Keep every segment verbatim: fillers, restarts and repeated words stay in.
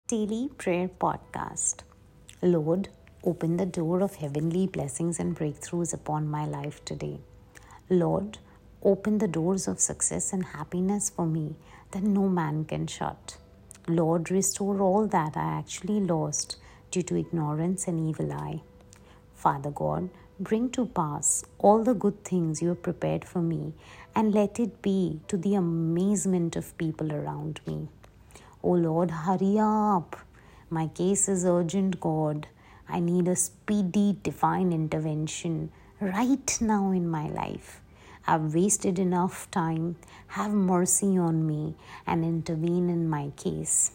Daily Prayer Podcast. Lord, open the door of heavenly blessings and breakthroughs upon my life today. Lord, open the doors of success and happiness for me that no man can shut. Lord, restore all that I actually lost due to ignorance and evil eye. Father God, bring to pass all the good things you have prepared for me and let it be to the amazement of people around me. Oh Lord, hurry up. My case is urgent, God. I need a speedy divine intervention right now in my life. I've wasted enough time. Have mercy on me and intervene in my case.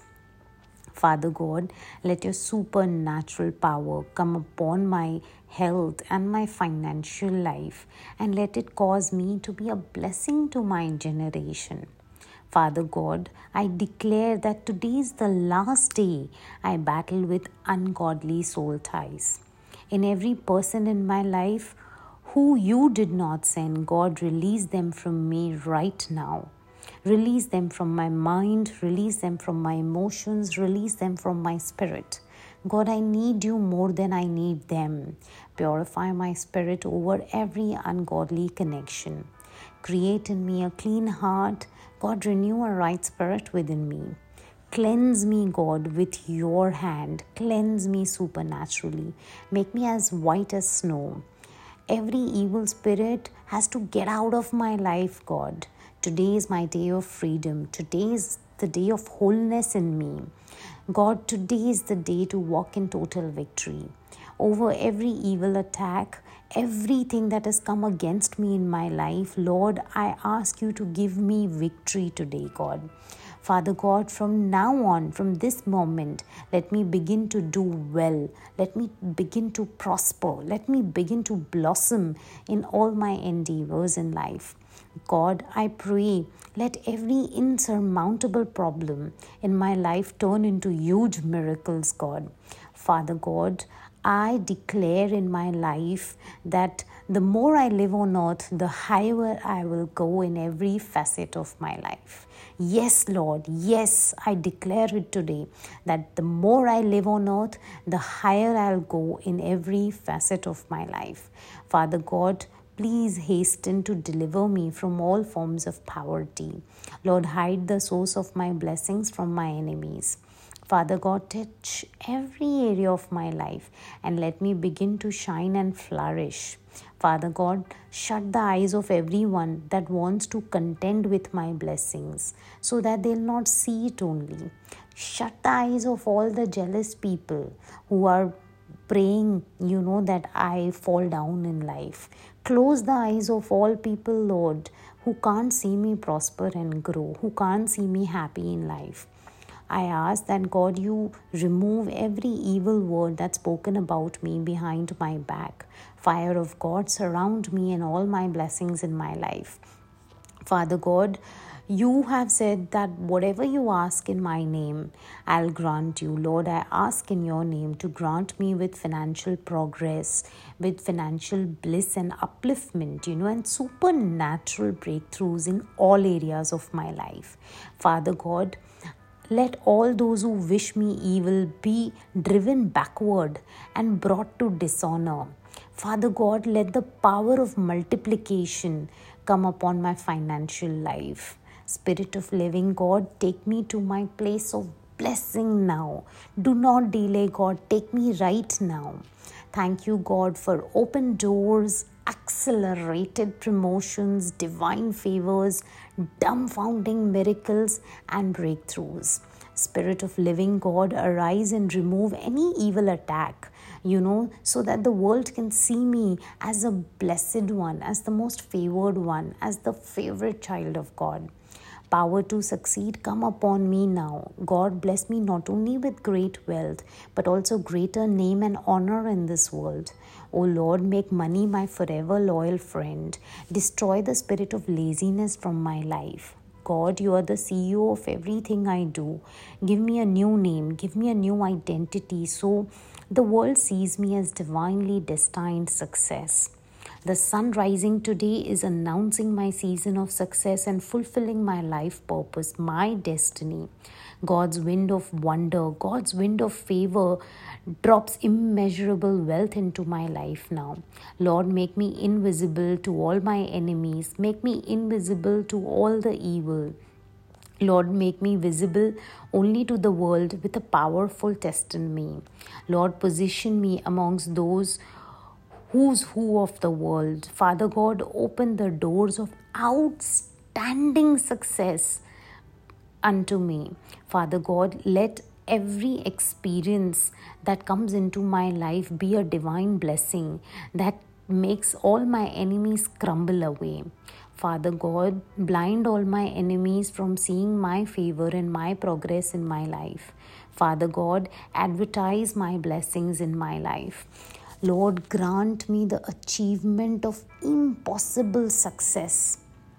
Father God, let your supernatural power come upon my health and my financial life and let it cause me to be a blessing to my generation. Father God, I declare that today is the last day I battle with ungodly soul ties. In every person in my life who you did not send, God, release them from me right now. Release them from my mind, release them from my emotions, release them from my spirit. God, I need you more than I need them. Purify my spirit over every ungodly connection. Create in me a clean heart. God, renew a right spirit within me. Cleanse me, God, with your hand. Cleanse me supernaturally. Make me as white as snow. Every evil spirit has to get out of my life, God. Today is my day of freedom. Today is the day of wholeness in me. God, today is the day to walk in total victory. Over every evil attack, everything that has come against me in my life, Lord, I ask you to give me victory today, God. Father God, from now on, from this moment, let me begin to do well. Let me begin to prosper. Let me begin to blossom in all my endeavors in life. God, I pray, let every insurmountable problem in my life turn into huge miracles, God. Father God, I declare in my life that the more I live on earth, the higher I will go in every facet of my life. Yes, Lord, yes, I declare it today that the more I live on earth, the higher I'll go in every facet of my life. Father God, please hasten to deliver me from all forms of poverty. Lord, hide the source of my blessings from my enemies. Father God, touch every area of my life and let me begin to shine and flourish. Father God, shut the eyes of everyone that wants to contend with my blessings so that they'll not see it only. Shut the eyes of all the jealous people who are praying, you know, that I fall down in life. Close the eyes of all people, Lord, who can't see me prosper and grow, who can't see me happy in life. I ask that God, you remove every evil word that's spoken about me behind my back. Fire of God surround me and all my blessings in my life. Father God, you have said that whatever you ask in my name, I'll grant you. Lord, I ask in your name to grant me with financial progress, with financial bliss and upliftment, you know, and supernatural breakthroughs in all areas of my life. Father God, let all those who wish me evil be driven backward and brought to dishonor. Father God, let the power of multiplication come upon my financial life. Spirit of living God, take me to my place of blessing now. Do not delay, God. Take me right now. Thank you, God, for open doors, accelerated promotions, divine favors, dumbfounding miracles, and breakthroughs. Spirit of living God, arise and remove any evil attack, you know, so that the world can see me as a blessed one, as the most favored one, as the favorite child of God. Power to succeed come upon me now. God, bless me not only with great wealth, but also greater name and honor in this world. O Lord, make money my forever loyal friend. Destroy the spirit of laziness from my life. God, you are the C E O of everything I do. Give me a new name. Give me a new identity so the world sees me as divinely destined success. The sun rising today is announcing my season of success and fulfilling my life purpose, my destiny. God's wind of wonder, God's wind of favor drops immeasurable wealth into my life now. Lord, make me invisible to all my enemies. Make me invisible to all the evil. Lord, make me visible only to the world with a powerful testimony. Lord, position me amongst those who's who of the world. Father God, open the doors of outstanding success unto me. Father God, let every experience that comes into my life be a divine blessing that makes all my enemies crumble away. Father God, blind all my enemies from seeing my favor and my progress in my life. Father God, advertise my blessings in my life. Lord, grant me the achievement of impossible success.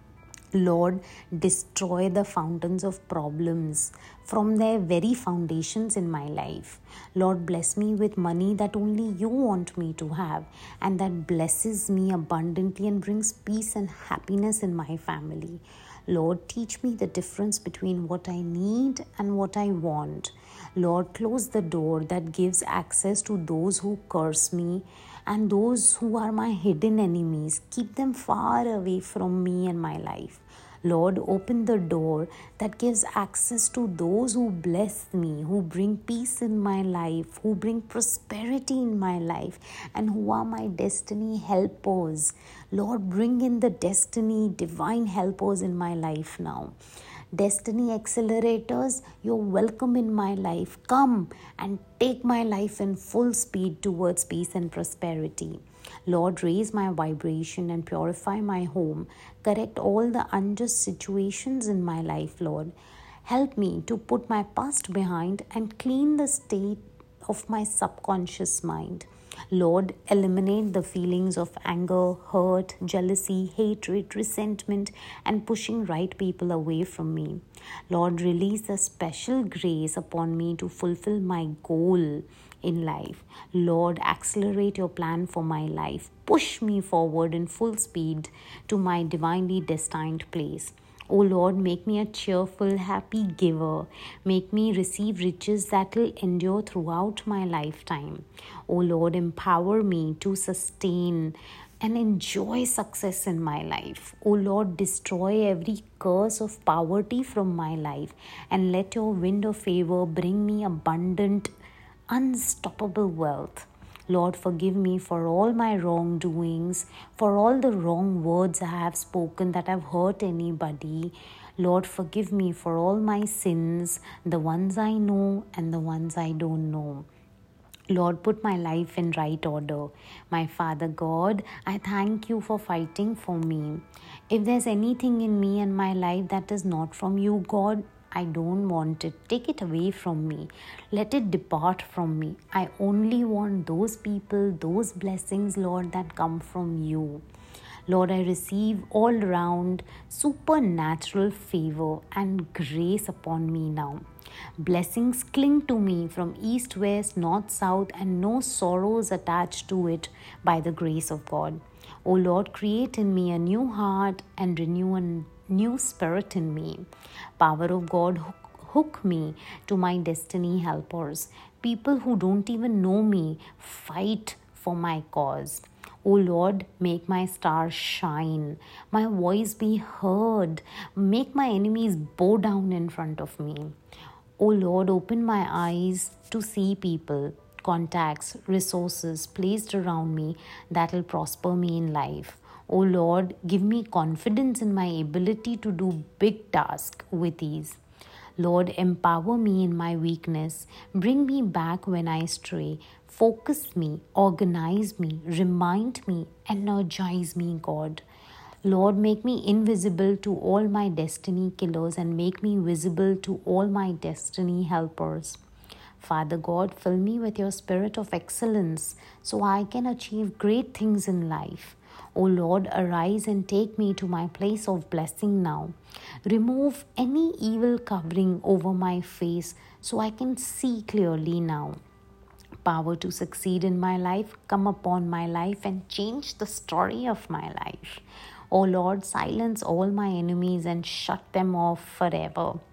Lord, destroy the fountains of problems from their very foundations in my life. Lord, bless me with money that only you want me to have and that blesses me abundantly and brings peace and happiness in my family. Lord, teach me the difference between what I need and what I want. Lord, close the door that gives access to those who curse me and those who are my hidden enemies. Keep them far away from me and my life. Lord, open the door that gives access to those who bless me, who bring peace in my life, who bring prosperity in my life, and who are my destiny helpers. Lord, bring in the destiny, divine helpers in my life now. Destiny accelerators, you're welcome in my life. Come and take my life in full speed towards peace and prosperity. Lord, raise my vibration and purify my home. Correct all the unjust situations in my life, Lord. Help me to put my past behind and clean the state of my subconscious mind. Lord, eliminate the feelings of anger, hurt, jealousy, hatred, resentment, and pushing right people away from me. Lord, release a special grace upon me to fulfill my goal in life. Lord, accelerate your plan for my life. Push me forward in full speed to my divinely destined place. O Lord, make me a cheerful, happy giver. Make me receive riches that will endure throughout my lifetime. O Lord, empower me to sustain and enjoy success in my life. O Lord, destroy every curse of poverty from my life and let your wind of favor bring me abundant, unstoppable wealth. Lord, forgive me for all my wrongdoings, for all the wrong words I have spoken that have hurt anybody. Lord, forgive me for all my sins, the ones I know and the ones I don't know. Lord, put my life in right order. My Father God, I thank you for fighting for me. If there's anything in me and my life that is not from you, God, I don't want it. Take it away from me. Let it depart from me. I only want those people, those blessings, Lord, that come from you. Lord, I receive all round supernatural favor and grace upon me now. Blessings cling to me from east, west, north, south, and no sorrows attached to it by the grace of God. O Lord, create in me a new heart and renew a new spirit in me. Power of God, hook, hook me to my destiny helpers. People who don't even know me fight for my cause. O Lord, make my star shine, my voice be heard, make my enemies bow down in front of me. O Lord, open my eyes to see people, contacts, resources placed around me that will prosper me in life. O Lord, give me confidence in my ability to do big tasks with ease. Lord, empower me in my weakness. Bring me back when I stray. Focus me, organize me, remind me, energize me, God. Lord, make me invisible to all my destiny killers and make me visible to all my destiny helpers. Father God, fill me with your spirit of excellence so I can achieve great things in life. O Lord, arise and take me to my place of blessing now. Remove any evil covering over my face so I can see clearly now. Power to succeed in my life come upon my life and change the story of my life. O Lord, silence all my enemies and shut them off forever.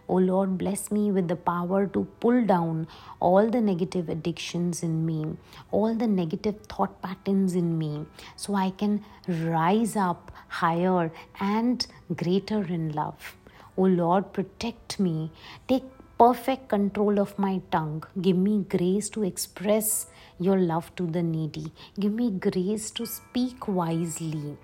O Lord, bless me with the power to pull down all the negative addictions in me, all the negative thought patterns in me, so I can rise up higher and greater in love. O Lord, protect me. Take perfect control of my tongue. Give me grace to express your love to the needy. Give me grace to speak wisely.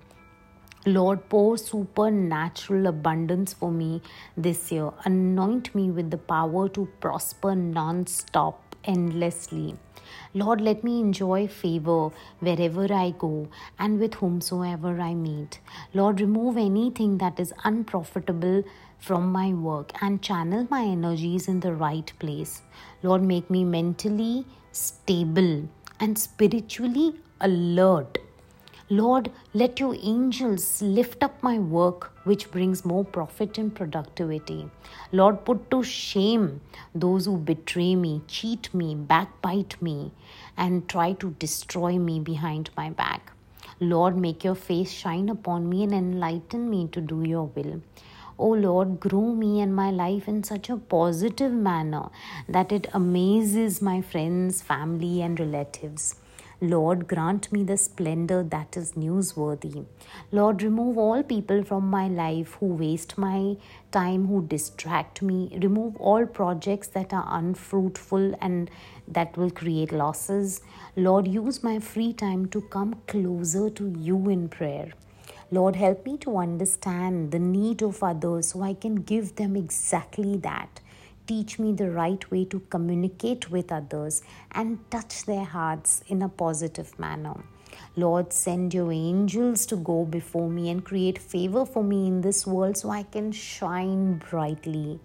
Lord, pour supernatural abundance for me this year. Anoint me with the power to prosper non-stop, endlessly. Lord, let me enjoy favor wherever I go and with whomsoever I meet. Lord, remove anything that is unprofitable from my work and channel my energies in the right place. Lord, make me mentally stable and spiritually alert. Lord, let your angels lift up my work, which brings more profit and productivity. Lord, put to shame those who betray me, cheat me, backbite me, and try to destroy me behind my back. Lord, make your face shine upon me and enlighten me to do your will. Oh Lord, grow me and my life in such a positive manner that it amazes my friends, family, and relatives. Lord, grant me the splendor that is newsworthy. Lord, remove all people from my life who waste my time, who distract me. Remove all projects that are unfruitful and that will create losses. Lord, use my free time to come closer to you in prayer. Lord, help me to understand the need of others so I can give them exactly that. Teach me the right way to communicate with others and touch their hearts in a positive manner. Lord, send your angels to go before me and create favor for me in this world so I can shine brightly.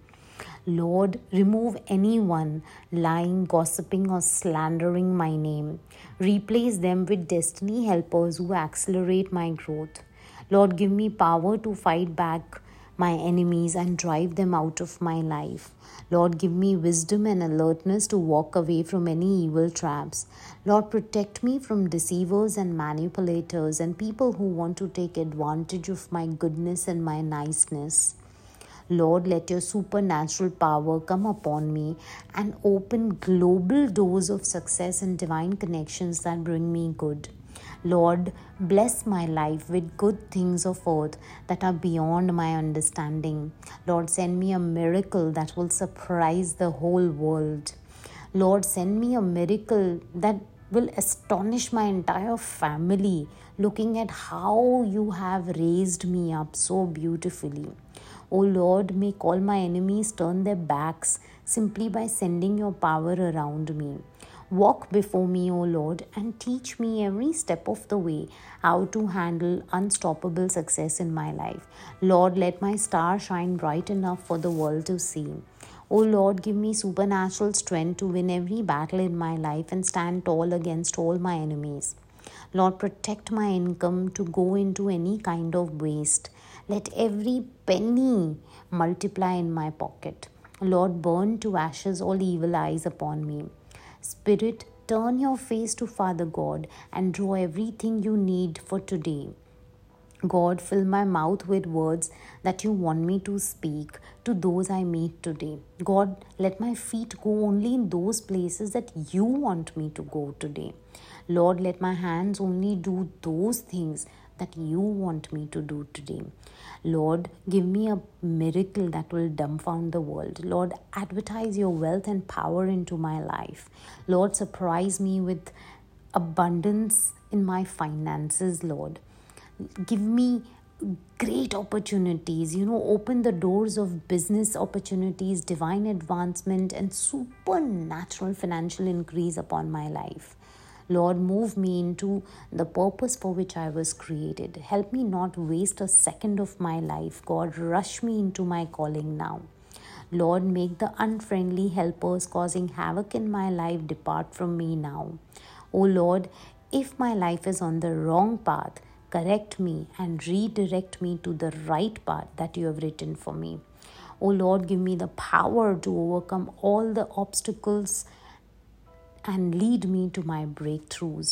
Lord, remove anyone lying, gossiping, or slandering my name. Replace them with destiny helpers who accelerate my growth. Lord, give me power to fight back my enemies and drive them out of my life. Lord, give me wisdom and alertness to walk away from any evil traps. Lord, protect me from deceivers and manipulators and people who want to take advantage of my goodness and my niceness. Lord, let your supernatural power come upon me and open global doors of success and divine connections that bring me good. Lord, bless my life with good things of earth that are beyond my understanding. Lord, send me a miracle that will surprise the whole world. Lord, send me a miracle that will astonish my entire family, looking at how you have raised me up so beautifully. O Lord, make all my enemies turn their backs simply by sending your power around me. Walk before me, O Lord, and teach me every step of the way how to handle unstoppable success in my life. Lord, let my star shine bright enough for the world to see. O Lord, give me supernatural strength to win every battle in my life and stand tall against all my enemies. Lord, protect my income to go into any kind of waste. Let every penny multiply in my pocket. Lord, burn to ashes all evil eyes upon me. Spirit, turn your face to Father God and draw everything you need for today. God, fill my mouth with words that you want me to speak to those I meet today. God, let my feet go only in those places that you want me to go today. Lord, let my hands only do those things that you want me to do today. Lord, give me a miracle that will dumbfound the world. Lord, advertise your wealth and power into my life. Lord, surprise me with abundance in my finances, Lord. Give me great opportunities, you know, open the doors of business opportunities, divine advancement, and supernatural financial increase upon my life. Lord, move me into the purpose for which I was created. Help me not waste a second of my life. God, rush me into my calling now. Lord, make the unfriendly helpers causing havoc in my life depart from me now. O Lord, if my life is on the wrong path, correct me and redirect me to the right path that you have written for me. O Lord, give me the power to overcome all the obstacles and lead me to my breakthroughs.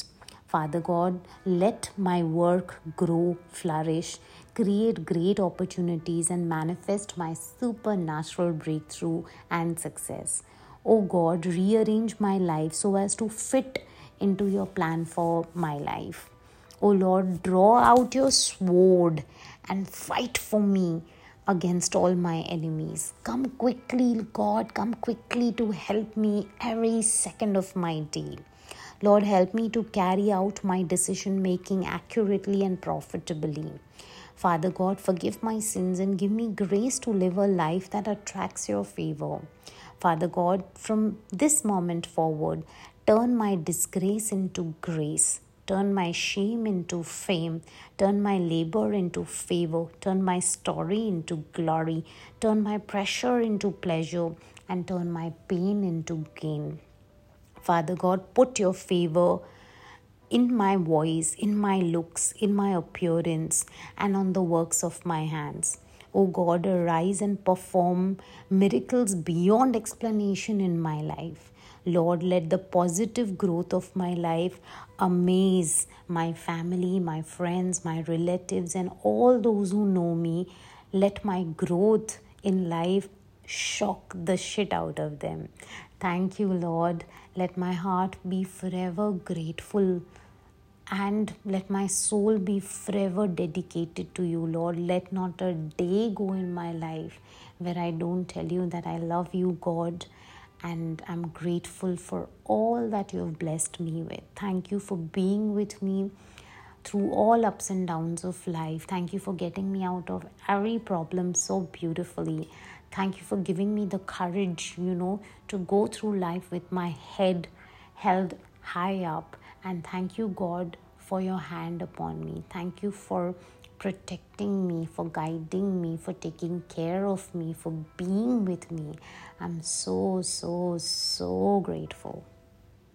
Father God, let my work grow, flourish, create great opportunities, and manifest my supernatural breakthrough and success. Oh God, rearrange my life so as to fit into your plan for my life. Oh Lord, draw out your sword and fight for me against all my enemies. Come quickly, God, come quickly to help me every second of my day. Lord, help me to carry out my decision making accurately and profitably. Father God, forgive my sins and give me grace to live a life that attracts your favor. Father God, from this moment forward, turn my disgrace into grace. Turn my shame into fame. Turn my labor into favor. Turn my story into glory. Turn my pressure into pleasure. And turn my pain into gain. Father God, put your favor in my voice, in my looks, in my appearance, and on the works of my hands. O God, arise and perform miracles beyond explanation in my life. Lord, let the positive growth of my life amaze my family, my friends, my relatives, and all those who know me. Let my growth in life shock the shit out of them. Thank you, Lord. Let my heart be forever grateful and let my soul be forever dedicated to you, Lord. Let not a day go in my life where I don't tell you that I love you, God, and I'm grateful for all that you have blessed me with. Thank you for being with me through all ups and downs of life. Thank you for getting me out of every problem so beautifully. Thank you for giving me the courage, you know, to go through life with my head held high up. And thank you, God, for your hand upon me. Thank you for protecting me, for guiding me, for taking care of me, for being with me. I'm so, so, so grateful.